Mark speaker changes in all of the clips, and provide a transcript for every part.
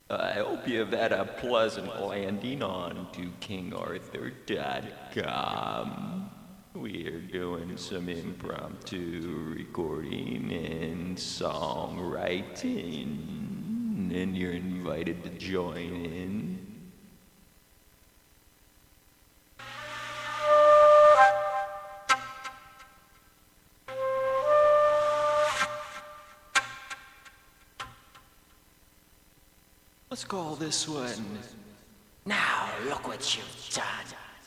Speaker 1: I hope you've had a pleasant landing on to KingArthur.com. We're doing some impromptu recording and songwriting, and you're invited to join in. Let's call this one, Now Look What You've Done.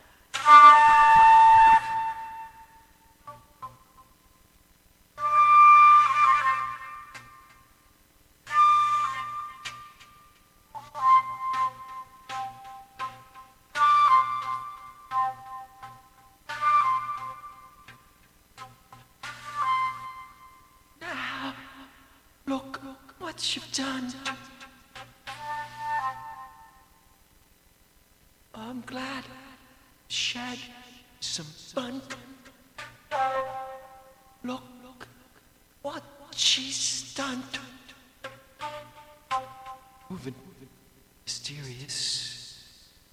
Speaker 1: Now look what you've done. I'm glad shed some fun. Look what she's done. Moving mysterious.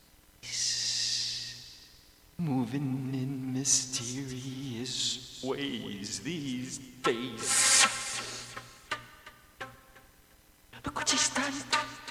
Speaker 1: Moving in mysterious ways these days. Look what she's done.